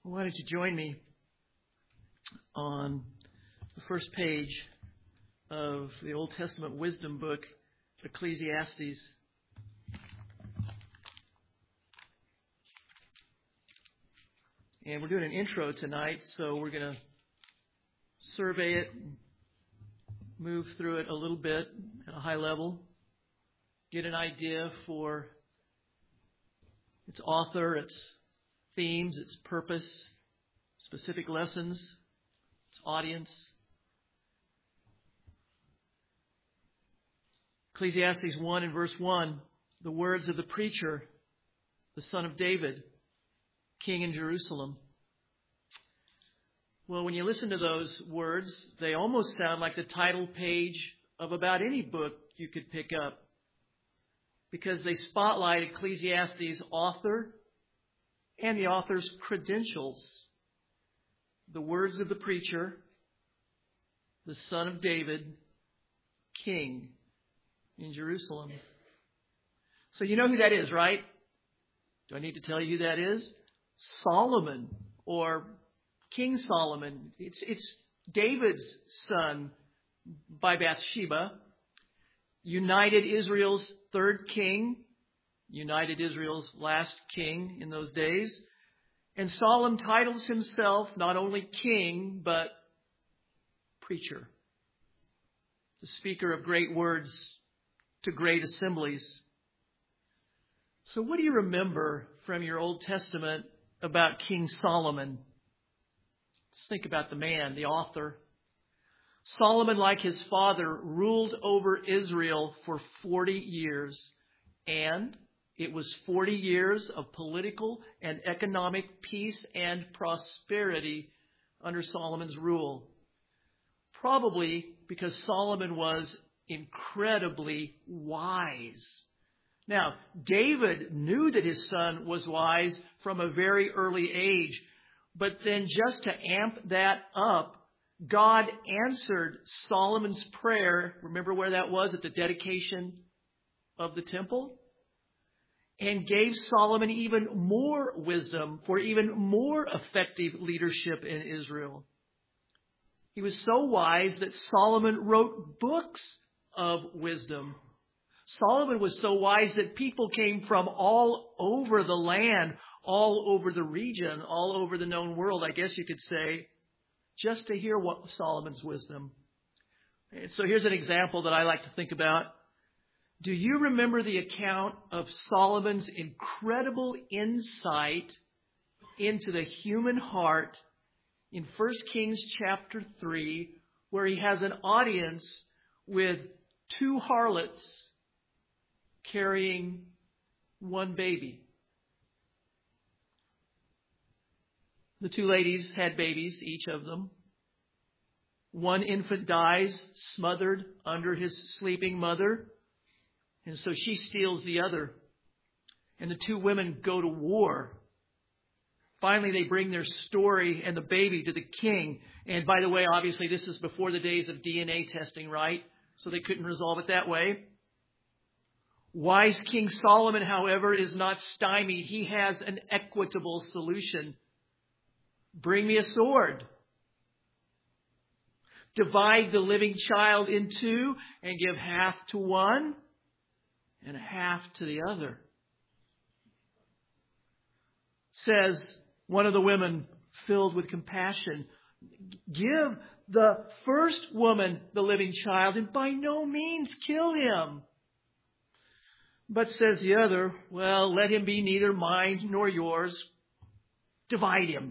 Why don't you join me on the first page of the Old Testament wisdom book, Ecclesiastes. And we're doing an intro tonight, so we're going to survey it, move through it a little bit at a high level, get an idea for its author, its themes, its purpose, specific lessons, its audience. Ecclesiastes 1 and verse 1, the words of the preacher, the son of David, king in Jerusalem. Well, when you listen to those words, they almost sound like the title page of about any book you could pick up, because they spotlight Ecclesiastes' author and the author's credentials. The words of the preacher, the son of David, king in Jerusalem. So you know who that is, right? Do I need to tell you who that is? Solomon, or King Solomon. It's David's son by Bathsheba. United Israel's third king. United Israel's last king in those days. And Solomon titles himself not only king, but preacher. The speaker of great words to great assemblies. So what do you remember from your Old Testament about King Solomon? Let's think about the man, the author. Solomon, like his father, ruled over Israel for 40 years. And it was 40 years of political and economic peace and prosperity under Solomon's rule. Probably because Solomon was incredibly wise. Now, David knew that his son was wise from a very early age. But then just to amp that up, God answered Solomon's prayer. Remember where that was? At the dedication of the temple? And gave Solomon even more wisdom for even more effective leadership in Israel. He was so wise that Solomon wrote books of wisdom. Solomon was so wise that people came from all over the land, all over the region, all over the known world, I guess you could say, just to hear what Solomon's wisdom. And so here's an example that I like to think about. Do you remember the account of Solomon's incredible insight into the human heart in 1 Kings chapter 3, where he has an audience with two harlots carrying one baby? The two ladies had babies, each of them. One infant dies, smothered under his sleeping mother. And so she steals the other. And the two women go to war. Finally, they bring their story and the baby to the king. And by the way, obviously, this is before the days of DNA testing, right? So they couldn't resolve it that way. Wise King Solomon, however, is not stymied. He has an equitable solution. Bring me a sword. Divide the living child in two and give half to one and half to the other. Says one of the women, filled with compassion, give the first woman the living child and by no means kill him. But says the other, well, let him be neither mine nor yours. Divide him.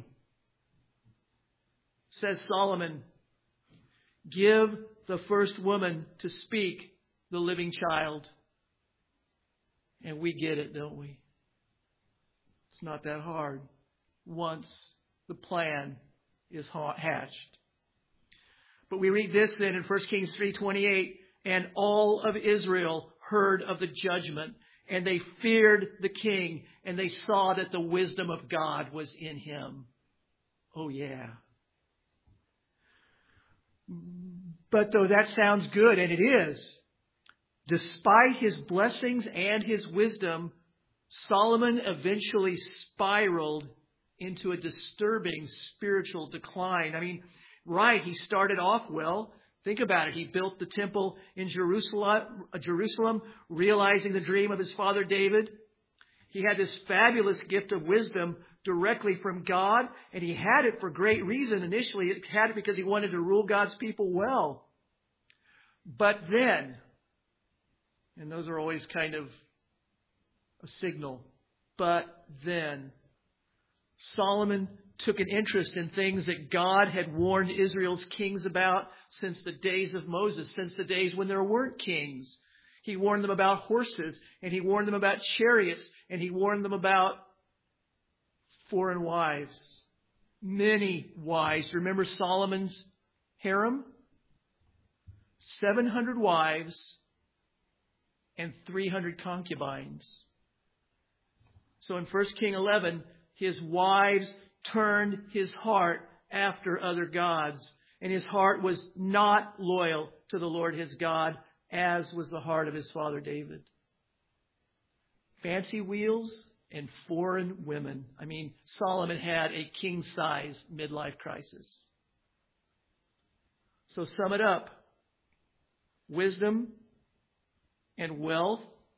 Says Solomon, give the first woman to speak the living child. And we get it, don't we? It's not that hard once the plan is hatched. But we read this then in 1 Kings 3:28, and all of Israel heard of the judgment, and they feared the king, and they saw that the wisdom of God was in him. Oh yeah. But though that sounds good, and it is, despite his blessings and his wisdom, Solomon eventually spiraled into a disturbing spiritual decline. I mean, right, he started off well. Think about it. He built the temple in Jerusalem, realizing the dream of his father David. He had this fabulous gift of wisdom directly from God, and he had it for great reason initially. He had it because he wanted to rule God's people well. But then, and those are always kind of a signal, but then Solomon took an interest in things that God had warned Israel's kings about since the days of Moses, since the days when there weren't kings. He warned them about horses, and he warned them about chariots, and he warned them about foreign wives. Many wives. Remember Solomon's harem? 700 wives and 300 concubines. So in 1 King 11, his wives turned his heart after other gods, and his heart was not loyal to the Lord his God, as was the heart of his father David. Fancy wheels and foreign women. I mean, Solomon had a king-size midlife crisis. So sum it up. Wisdom and wealth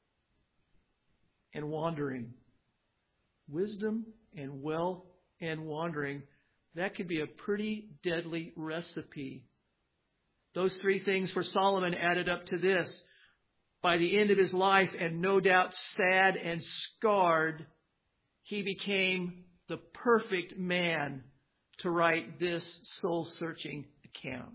and wandering. Wisdom and wealth and wandering. That could be a pretty deadly recipe. Those three things for Solomon added up to this. By the end of his life, and no doubt sad and scarred, he became the perfect man to write this soul-searching account.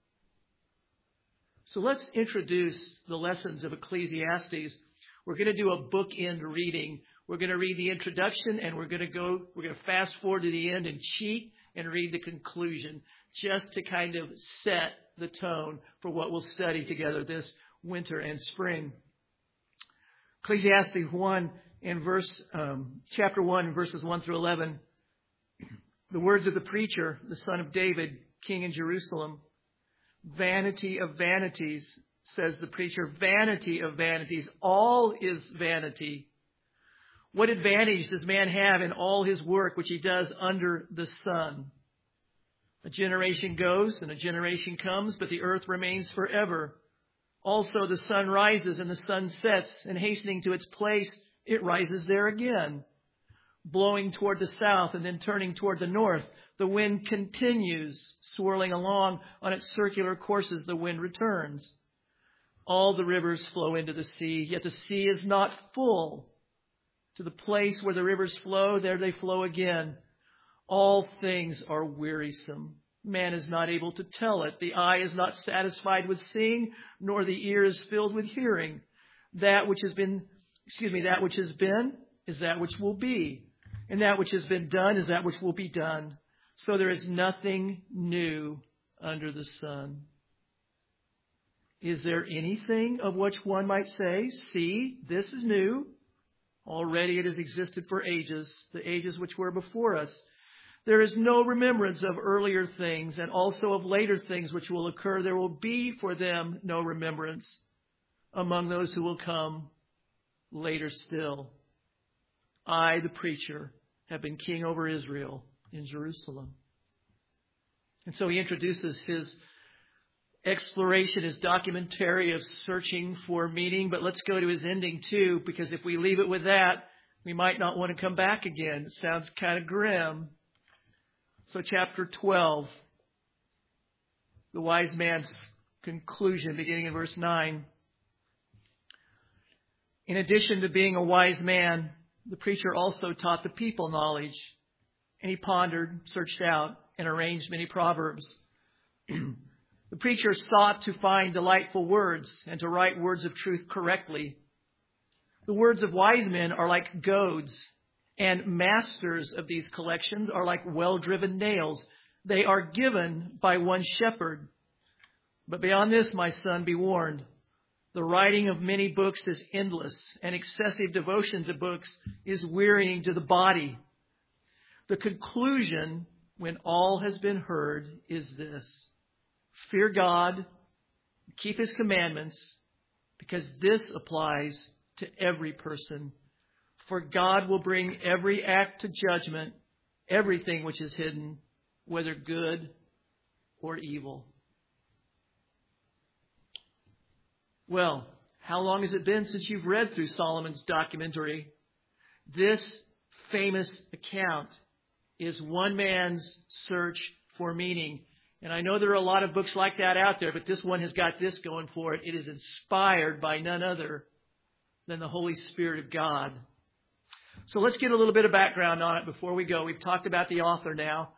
So let's introduce the lessons of Ecclesiastes. We're going to do a bookend reading. We're going to read the introduction, and we're going to fast forward to the end and cheat and read the conclusion, just to kind of set the tone for what we'll study together this winter and spring. Ecclesiastes 1 in chapter 1, verses 1 through 11. The words of the preacher, the son of David, king in Jerusalem. Vanity of vanities, says the preacher. Vanity of vanities. All is vanity. What advantage does man have in all his work which he does under the sun? A generation goes and a generation comes, but the earth remains forever. Also the sun rises and the sun sets, and hastening to its place, it rises there again. Blowing toward the south and then turning toward the north, the wind continues, swirling along on its circular courses, the wind returns. All the rivers flow into the sea, yet the sea is not full. To the place where the rivers flow, there they flow again. All things are wearisome. Man is not able to tell it. The eye is not satisfied with seeing, nor the ear is filled with hearing. That which has been is that which will be. And that which has been done is that which will be done. So there is nothing new under the sun. Is there anything of which one might say, see, this is new? Already it has existed for ages, the ages which were before us. There is no remembrance of earlier things, and also of later things which will occur. There will be for them no remembrance among those who will come later still. I, the preacher, have been king over Israel in Jerusalem. And so he introduces his exploration, his documentary of searching for meaning. But let's go to his ending too, because if we leave it with that, we might not want to come back again. It sounds kind of grim. So chapter 12, the wise man's conclusion, beginning in verse 9. In addition to being a wise man, the preacher also taught the people knowledge. And he pondered, searched out, and arranged many proverbs. The preacher sought to find delightful words and to write words of truth correctly. The words of wise men are like goads, and masters of these collections are like well-driven nails. They are given by one shepherd. But beyond this, my son, be warned. The writing of many books is endless, and excessive devotion to books is wearying to the body. The conclusion, when all has been heard, is this: fear God, keep his commandments, because this applies to every person. For God will bring every act to judgment, everything which is hidden, whether good or evil. Well, how long has it been since you've read through Solomon's documentary? This famous account is one man's search for meaning. And I know there are a lot of books like that out there, but this one has got this going for it. It is inspired by none other than the Holy Spirit of God. So let's get a little bit of background on it before we go. We've talked about the author now.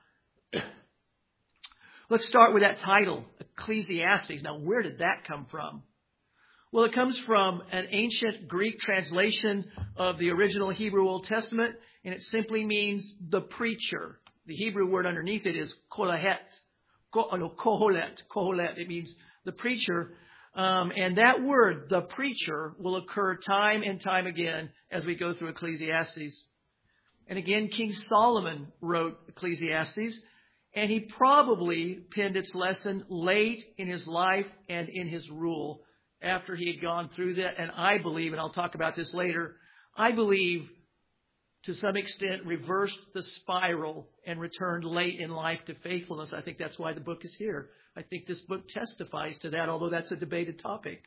Let's start with that title, Ecclesiastes. Now, where did that come from? Well, it comes from an ancient Greek translation of the original Hebrew Old Testament, and it simply means the preacher. The Hebrew word underneath it is kohelet. Kohelet. It means the preacher. And that word, the preacher, will occur time and time again as we go through Ecclesiastes. And again, King Solomon wrote Ecclesiastes, and he probably penned its lesson late in his life and in his rule after he had gone through that. And I believe, and I'll talk about this later, I believe to some extent reversed the spiral and returned late in life to faithfulness. I think that's why the book is here. I think this book testifies to that, although that's a debated topic.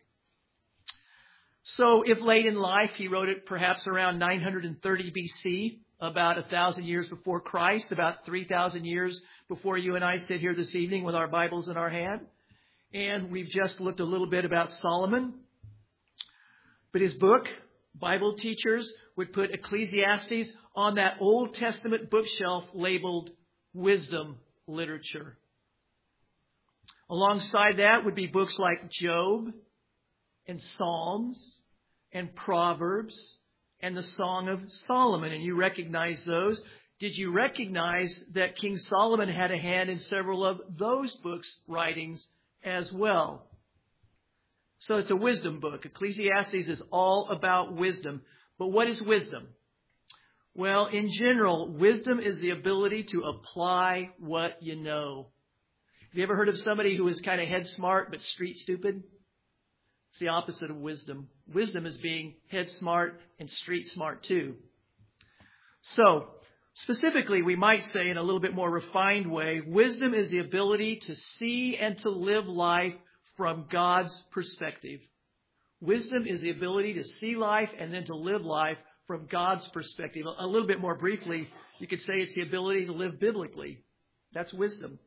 So if late in life, he wrote it perhaps around 930 BC, about 1,000 years before Christ, about 3,000 years before you and I sit here this evening with our Bibles in our hand. And we've just looked a little bit about Solomon. But his book, Bible teachers would put Ecclesiastes on that Old Testament bookshelf labeled wisdom literature. Alongside that would be books like Job and Psalms and Proverbs and the Song of Solomon. And you recognize those. Did you recognize that King Solomon had a hand in several of those books' writings as well? So it's a wisdom book. Ecclesiastes is all about wisdom. But what is wisdom? Well, in general, wisdom is the ability to apply what you know. Have you ever heard of somebody who is kind of head smart but street stupid? It's the opposite of wisdom. Wisdom is being head smart and street smart too. So, specifically, we might say in a little bit more refined way, wisdom is the ability to see and to live life from God's perspective. Wisdom is the ability to see life and then to live life from God's perspective. A little bit more briefly, you could say it's the ability to live biblically. That's wisdom.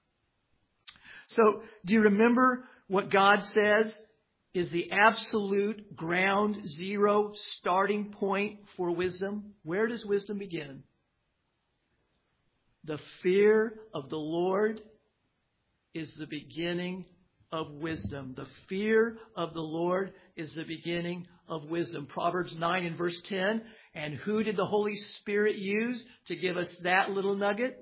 So, do you remember what God says is the absolute ground zero starting point for wisdom? Where does wisdom begin? The fear of the Lord is the beginning of wisdom. The fear of the Lord is the beginning of wisdom. Proverbs 9 and verse 10. And who did the Holy Spirit use to give us that little nugget?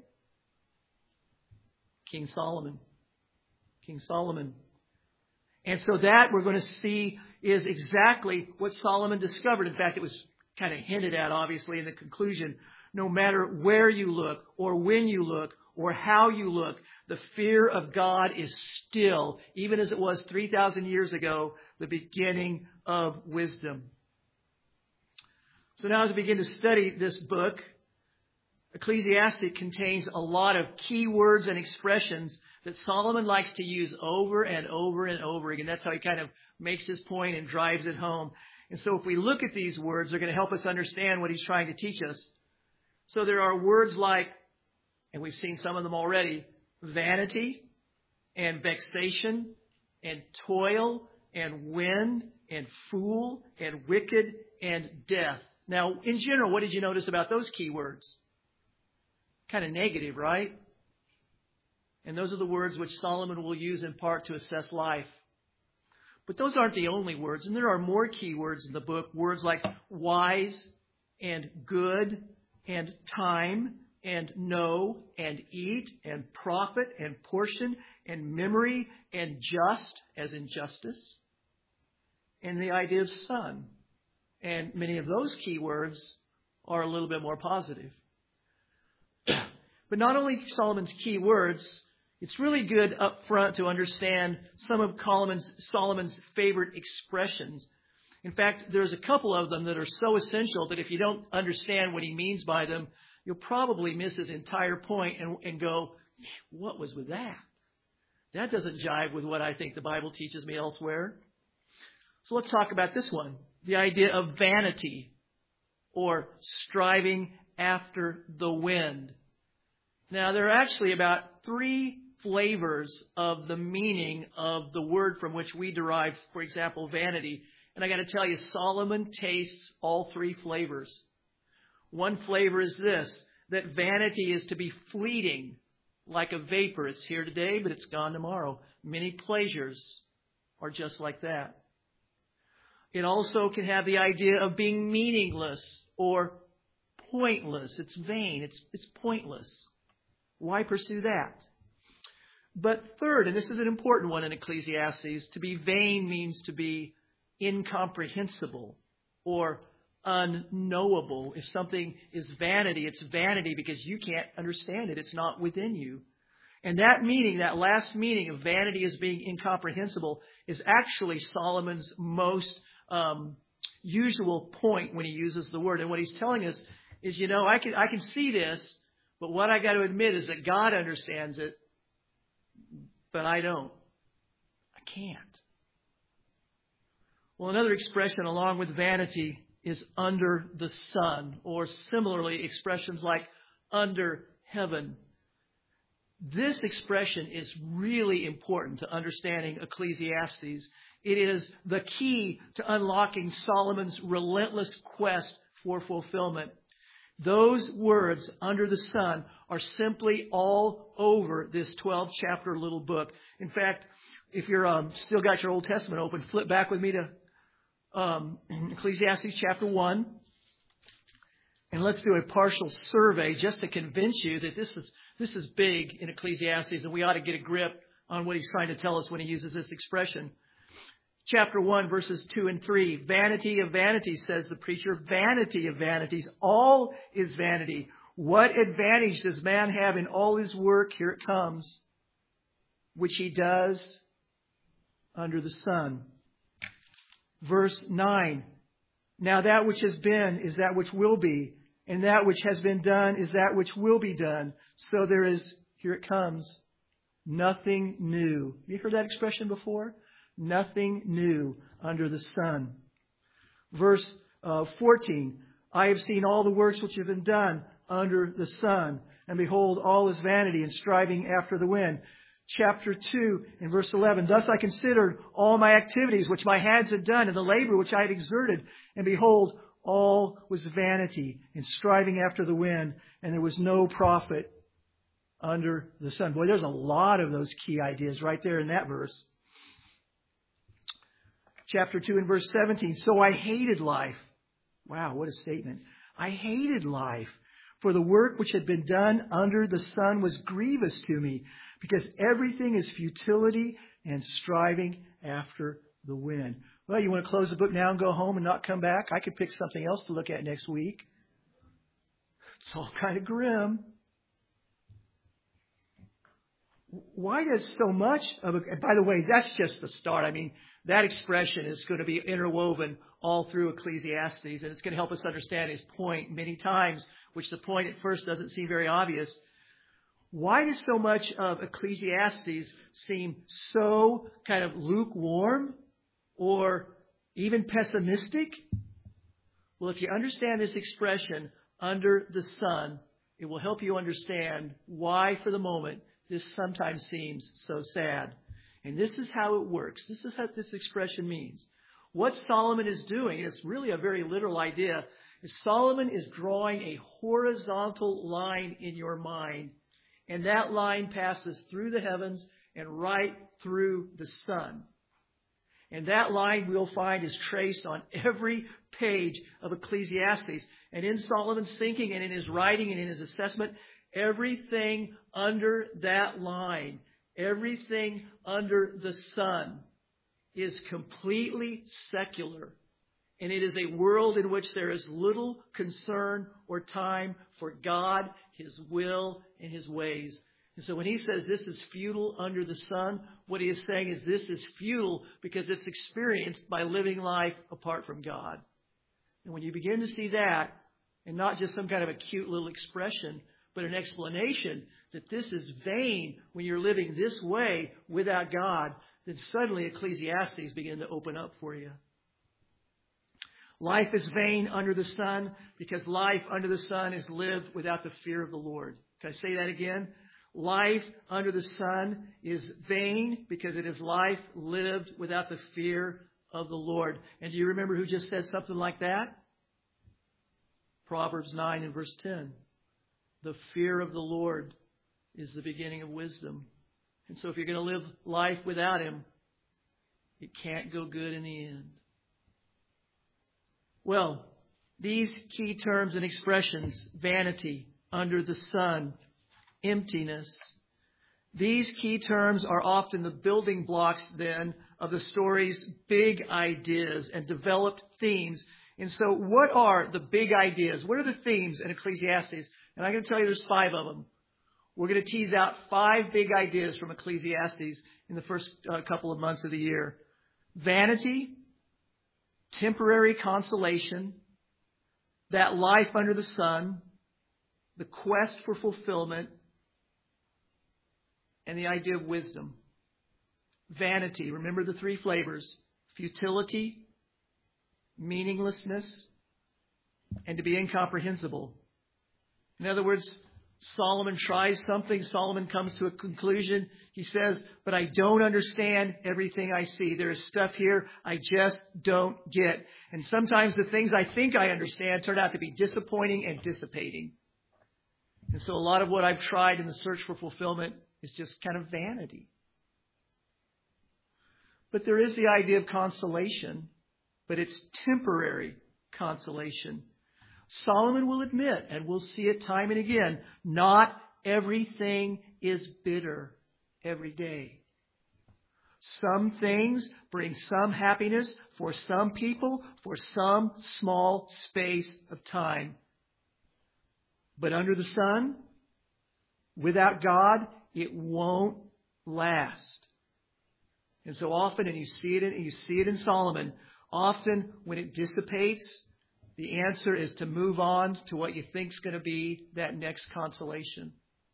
King Solomon. King Solomon. And so that we're going to see is exactly what Solomon discovered. In fact, it was kind of hinted at, obviously, in the conclusion. No matter where you look or when you look or how you look, the fear of God is still, even as it was 3,000 years ago, the beginning of wisdom. So now as we begin to study this book, Ecclesiastes contains a lot of key words and expressions that Solomon likes to use over and over and over again. That's how he kind of makes his point and drives it home. And so if we look at these words, they're going to help us understand what he's trying to teach us. So there are words like, and we've seen some of them already, vanity and vexation and toil and wind and fool and wicked and death. Now, in general, what did you notice about those key words? Kind of negative, right? And those are the words which Solomon will use in part to assess life. But those aren't the only words. And there are more key words in the book. Words like wise and good and time and know and eat and profit and portion and memory and just, as in justice, and the idea of son. And many of those key words are a little bit more positive. But not only Solomon's key words, it's really good up front to understand some of Solomon's favorite expressions. In fact, there's a couple of them that are so essential that if you don't understand what he means by them, you'll probably miss his entire point and go, what was with that? That doesn't jive with what I think the Bible teaches me elsewhere. So let's talk about this one. The idea of vanity, or striving after the wind. Now, there are actually about 3 flavors of the meaning of the word from which we derive, for example, vanity. And I got to tell you, Solomon tastes all 3 flavors. One flavor is this, that vanity is to be fleeting, like a vapor. It's here today, but it's gone tomorrow. Many pleasures are just like that. It also can have the idea of being meaningless or pointless. It's vain. It's pointless. Why pursue that? But third, and this is an important one in Ecclesiastes, to be vain means to be incomprehensible or unknowable. If something is vanity, it's vanity because you can't understand it. It's not within you. And that meaning, that last meaning of vanity as being incomprehensible, is actually Solomon's most usual point when he uses the word. And what he's telling us is, I can see this, but what I got to admit is that God understands it, but I don't. I can't. Well, another expression along with vanity is under the sun, or similarly expressions like under heaven. This expression is really important to understanding Ecclesiastes. It is the key to unlocking Solomon's relentless quest for fulfillment. Those words, under the sun, are simply all over this 12-chapter little book. In fact, if you're still got your Old Testament open, flip back with me to Ecclesiastes chapter 1. And let's do a partial survey just to convince you that this is big in Ecclesiastes, and we ought to get a grip on what he's trying to tell us when he uses this expression. Chapter 1, verses 2 and 3. Vanity of vanities, says the preacher. Vanity of vanities. All is vanity. What advantage does man have in all his work? Here it comes. Which he does under the sun. Verse 9. Now that which has been is that which will be. And that which has been done is that which will be done. So there is, here it comes, nothing new. Have you heard that expression before? Nothing new under the sun. Verse 14. I have seen all the works which have been done under the sun. And behold, all is vanity and striving after the wind. Chapter 2 in verse 11. Thus I considered all my activities which my hands had done and the labor which I had exerted. And behold, all was vanity and striving after the wind. And there was no profit under the sun. Boy, there's a lot of those key ideas right there in that verse. Chapter 2 and verse 17. So I hated life. Wow, what a statement. I hated life, for the work which had been done under the sun was grievous to me, because everything is futility and striving after the wind. Well, you want to close the book now and go home and not come back? I could pick something else to look at next week. It's all kind of grim. Why does so much of it, by the way, that's just the start. I mean, that expression is going to be interwoven all through Ecclesiastes, and it's going to help us understand his point many times, which the point at first doesn't seem very obvious. Why does so much of Ecclesiastes seem so kind of lukewarm or even pessimistic? Well, if you understand this expression, under the sun, it will help you understand why, for the moment, this sometimes seems so sad. And this is how it works. This is what this expression means. What Solomon is doing, it's really a very literal idea, is Solomon is drawing a horizontal line in your mind. And that line passes through the heavens and right through the sun. And that line we'll find is traced on every page of Ecclesiastes. And in Solomon's thinking and in his writing and in his assessment, everything under that line, everything under the sun is completely secular. And it is a world in which there is little concern or time for God, His will, and His ways. And so when he says this is futile under the sun, what he is saying is this is futile because it's experienced by living life apart from God. And when you begin to see that, And not just some kind of a cute little expression, but an explanation that this is vain when you're living this way without God. Then suddenly Ecclesiastes begin to open up for you. Life is vain under the sun because life under the sun is lived without the fear of the Lord. Can I say that again? Life under the sun is vain because it is life lived without the fear of the Lord. And do you remember who just said something like that? Proverbs 9 and verse 10. The fear of the Lord is the beginning of wisdom. And so if you're going to live life without Him, it can't go good in the end. Well, these key terms and expressions, vanity, under the sun, emptiness, these key terms are often the building blocks then of the story's big ideas and developed themes. And so what are the big ideas? What are the themes in Ecclesiastes? And I'm going to tell you there's 5 of them. We're going to tease out 5 big ideas from Ecclesiastes in the first couple of months of the year. Vanity, temporary consolation, that life under the sun, the quest for fulfillment, and the idea of wisdom. Vanity, remember the 3 flavors: futility, meaninglessness, and to be incomprehensible. In other words, Solomon tries something. Solomon comes to a conclusion. He says, but I don't understand everything I see. There is stuff here I just don't get. And sometimes the things I think I understand turn out to be disappointing and dissipating. And so a lot of what I've tried in the search for fulfillment is just kind of vanity. But there is the idea of consolation, but it's temporary consolation. Solomon will admit, and we'll see it time and again, not everything is bitter every day. Some things bring some happiness for some people for some small space of time. But under the sun, without God, it won't last. And so often, and you see it in Solomon, often when it dissipates, the answer is to move on to what you think is going to be that next consolation.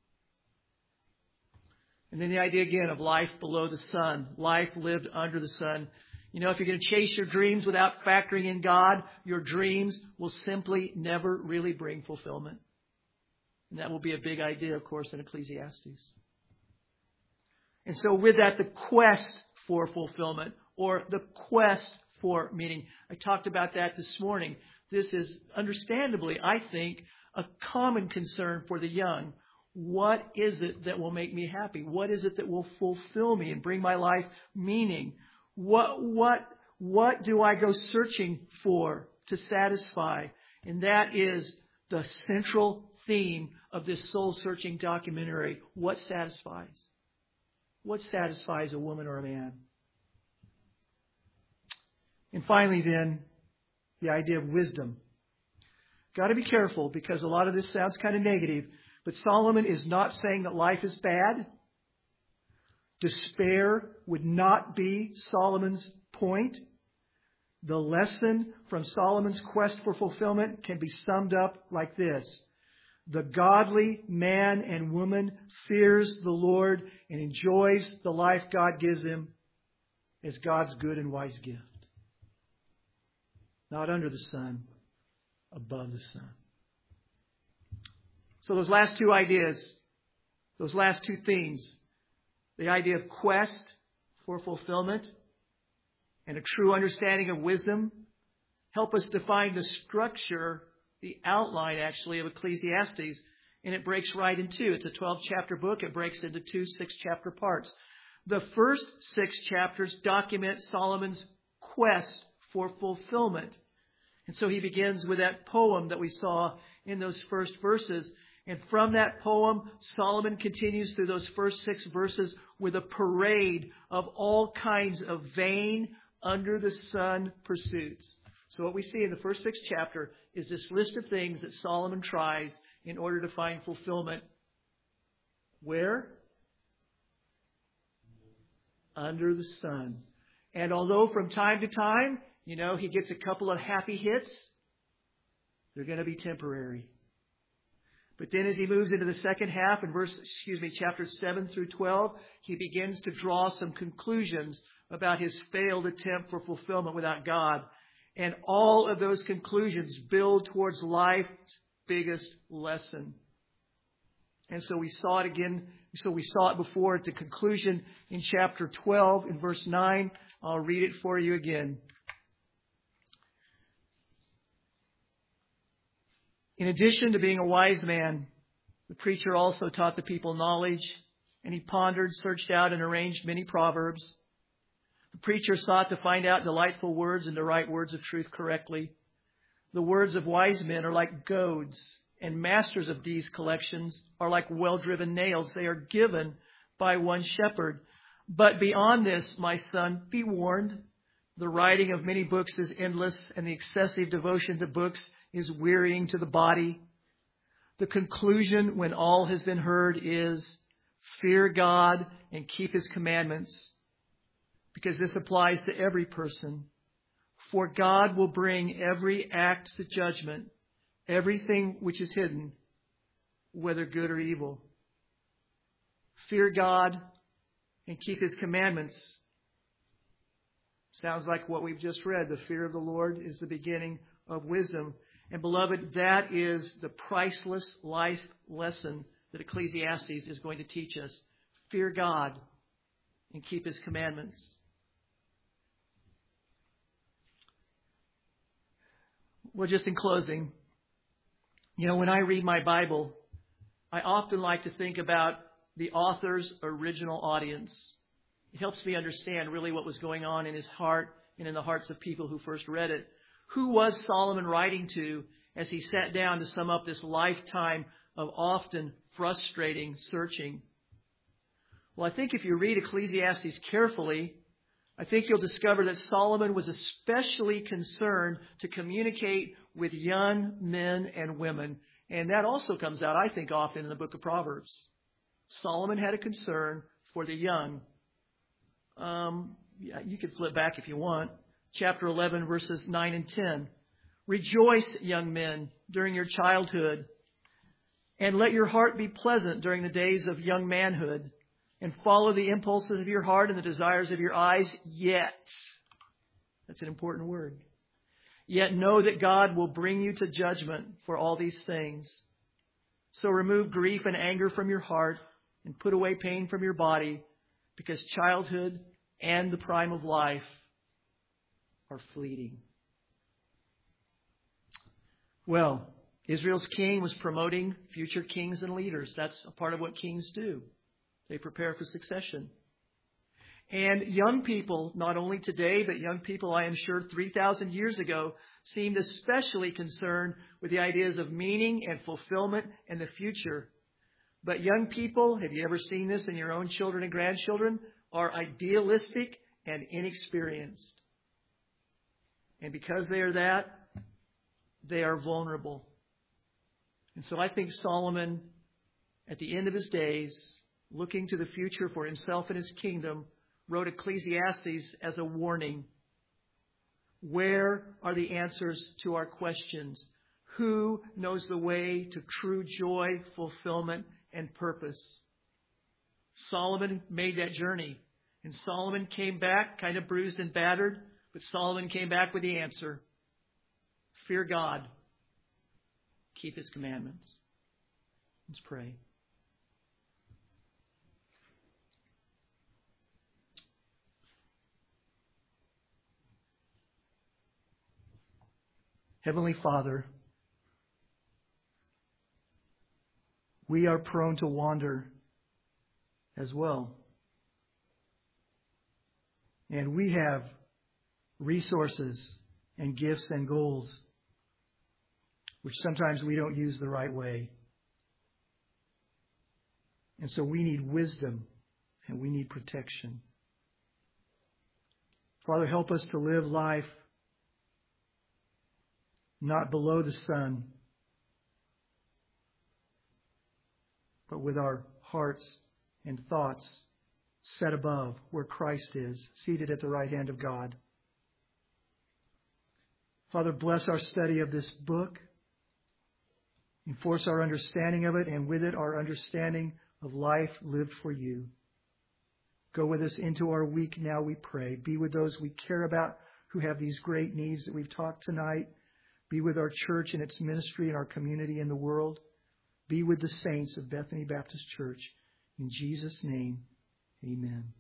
And then the idea again of life below the sun, life lived under the sun. You know, if you're going to chase your dreams without factoring in God, your dreams will simply never really bring fulfillment. And that will be a big idea, of course, in Ecclesiastes. And so with that, the quest for fulfillment or the quest for meaning. I talked about that this morning. This is understandably, I think, a common concern for the young. What is it that will make me happy? What is it that will fulfill me and bring my life meaning? What do I go searching for to satisfy? And that is the central theme of this soul-searching documentary. What satisfies? What satisfies a woman or a man? And finally then, the idea of wisdom. Got to be careful because a lot of this sounds kind of negative. But Solomon is not saying that life is bad. Despair would not be Solomon's point. The lesson from Solomon's quest for fulfillment can be summed up like this. The godly man and woman fears the Lord and enjoys the life God gives him as God's good and wise gift. Not under the sun, above the sun. So those last 2 ideas, those last 2 themes, the idea of quest for fulfillment and a true understanding of wisdom, help us define the structure, the outline actually of Ecclesiastes. And it breaks right in 2. It's a 12-chapter book. It breaks into 2 6-chapter parts. The first 6 chapters document Solomon's quest for fulfillment. And so he begins with that poem that we saw in those first verses. And from that poem, Solomon continues through those first 6 verses with a parade of all kinds of vain, under-the-sun pursuits. So what we see in the first 6 chapter is this list of things that Solomon tries in order to find fulfillment. Where? Under the sun. And although from time to time, he gets a couple of happy hits, They're going to be temporary. But then as he moves into the second half in chapters 7 through 12, he begins to draw some conclusions about his failed attempt for fulfillment without God. And all of those conclusions build towards life's biggest lesson. And so we saw it again. So we saw it before at the conclusion in chapter 12 in verse 9. I'll read it for you again. In addition to being a wise man, the preacher also taught the people knowledge, and he pondered, searched out, and arranged many proverbs. The preacher sought to find out delightful words and to write words of truth correctly. The words of wise men are like goads, and masters of these collections are like well-driven nails. They are given by one shepherd. But beyond this, my son, be warned. The writing of many books is endless, and the excessive devotion to books is wearying to the body. The conclusion, when all has been heard, is fear God and keep His commandments, because this applies to every person. For God will bring every act to judgment, everything which is hidden, whether good or evil. Fear God and keep His commandments. Sounds like what we've just read. The fear of the Lord is the beginning of wisdom. And beloved, that is the priceless life lesson that Ecclesiastes is going to teach us. Fear God and keep His commandments. Well, just in closing, when I read my Bible, I often like to think about the author's original audience. It helps me understand really what was going on in his heart and in the hearts of people who first read it. Who was Solomon writing to as he sat down to sum up this lifetime of often frustrating searching? Well, I think if you read Ecclesiastes carefully, I think you'll discover that Solomon was especially concerned to communicate with young men and women. And that also comes out, I think, often in the book of Proverbs. Solomon had a concern for the young. You could flip back if you want. Chapter 11, verses 9 and 10. Rejoice, young men, during your childhood, and let your heart be pleasant during the days of young manhood, and follow the impulses of your heart and the desires of your eyes. Yet, that's an important word, yet know that God will bring you to judgment for all these things. So remove grief and anger from your heart and put away pain from your body, because childhood and the prime of life are fleeting. Well, Israel's king was promoting future kings and leaders. That's a part of what kings do. They prepare for succession. And young people, not only today, but young people, I am sure, 3,000 years ago, seemed especially concerned with the ideas of meaning and fulfillment and the future. But young people, have you ever seen this in your own children and grandchildren, are idealistic and inexperienced. And because they are that, they are vulnerable. And so I think Solomon, at the end of his days, looking to the future for himself and his kingdom, wrote Ecclesiastes as a warning. Where are the answers to our questions? Who knows the way to true joy, fulfillment, and purpose? Solomon made that journey. And Solomon came back, kind of bruised and battered, but Solomon came back with the answer. Fear God. Keep His commandments. Let's pray. Heavenly Father, we are prone to wander as well. And we have resources and gifts and goals which sometimes we don't use the right way. And so we need wisdom and we need protection. Father, help us to live life not below the sun, but with our hearts and thoughts set above where Christ is, seated at the right hand of God. Father, bless our study of this book. Enforce our understanding of it, and with it our understanding of life lived for you. Go with us into our week now, we pray. Be with those we care about who have these great needs that we've talked tonight. Be with our church and its ministry and our community in the world. Be with the saints of Bethany Baptist Church. In Jesus' name, amen.